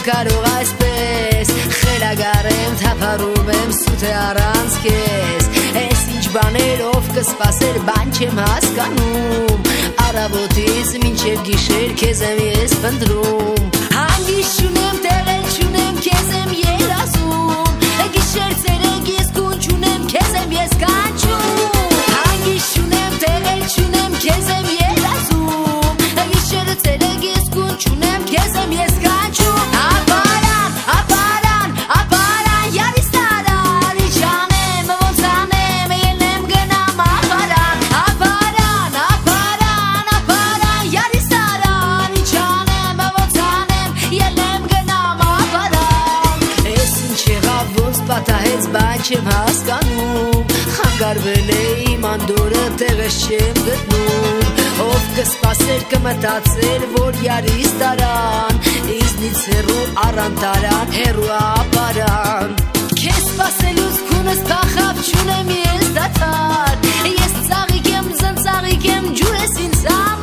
կարող այսպես խելագար եմ, թափառում եմ սուտ է առանց քեզ Ես ինչ բաներով կսպասեր, բան չեմ հասկանում Առավոտից մինչև գիշեր քեզ եմ ես փնտրում Հանգիստ չունեմ, տեղել չունեմ, քեզ եմ երազում Գիշեր ցերեկ ես գուն չունեմ, քեզ եմ ես կանչում Հանգիստ չունեմ, տեղել չունեմ, քեզ եմ երազում Գիշեր ցերեկ ես գուն չունեմ, քեզ եմ ես կանչում Ապարան, ապարան, ապարան, յարիս տարան Ինչ անեմ, ոնց անեմ, ելնեմ գնամ ապարան Ապարան, ապարան, ապարան, յարիս տարան Ինչ անեմ, ոնց անեմ, ելնեմ գնամ ապարան Ես ինչ եղավ, ոնց պատահեց, բան չեմ հասկանում Խանգարվել է իմ անդորը, տեղս չեմ գտնում Ով կսպասեր, կմտածեր, որ յարիս տարան Իզնից հեռու առան տարան, հեռու ապարան Քեզ սպասելուց քունս փախավ, չունեմ ես դադար Ես ծաղիկ եմ, զնծաղիկ եմ, ջուր ես ինձ համար